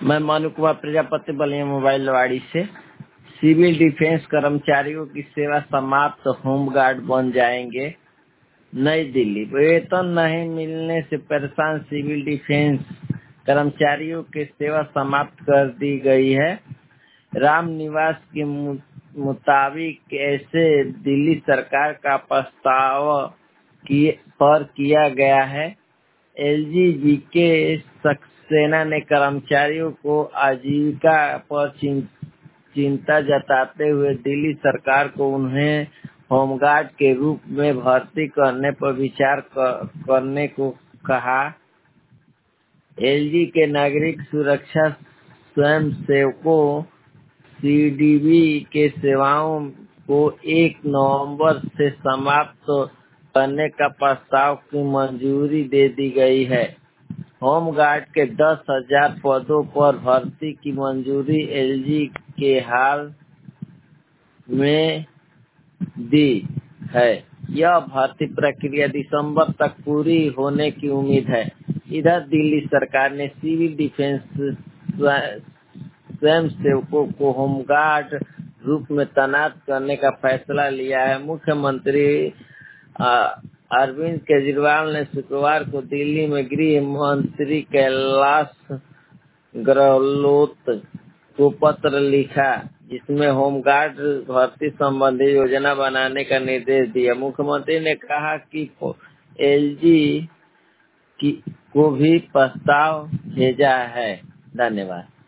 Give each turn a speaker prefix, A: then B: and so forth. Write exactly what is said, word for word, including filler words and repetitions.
A: मैं मनु कुमार प्रजापति बलिया मोबाइल वाड़ी से। सिविल डिफेंस कर्मचारियों की सेवा समाप्त, होमगार्ड बन जाएंगे। नई दिल्ली। वेतन नहीं मिलने से परेशान सिविल डिफेंस कर्मचारियों की सेवा समाप्त कर दी गई है। रामनिवास के मुताबिक ऐसे दिल्ली सरकार का प्रस्ताव किए पर किया गया है। एलजी के सक्सेना ने कर्मचारियों को आजीविका पर चिंता जताते हुए दिल्ली सरकार को उन्हें होमगार्ड के रूप में भर्ती करने पर विचार कर, करने को कहा। एलजी के नागरिक सुरक्षा स्वयंसेवकों सीडीबी के सेवाओं को एक नवंबर से समाप्त करने का प्रस्ताव की मंजूरी दे दी गई है। होमगार्ड के दस हजार पदों पर भर्ती की मंजूरी एलजी के हाल में दी है। यह भर्ती प्रक्रिया दिसंबर तक पूरी होने की उम्मीद है। इधर दिल्ली सरकार ने सिविल डिफेंस स्वयंसेवकों को होमगार्ड रूप में तैनात करने का फैसला लिया है। मुख्यमंत्री अरविंद केजरीवाल ने शुक्रवार को दिल्ली में गृह मंत्री कैलाश गहलोत को पत्र लिखा, जिसमें होमगार्ड भर्ती संबंधी योजना बनाने का निर्देश दिया। मुख्यमंत्री ने कहा कि एलजी को भी प्रस्ताव भेजा है। धन्यवाद।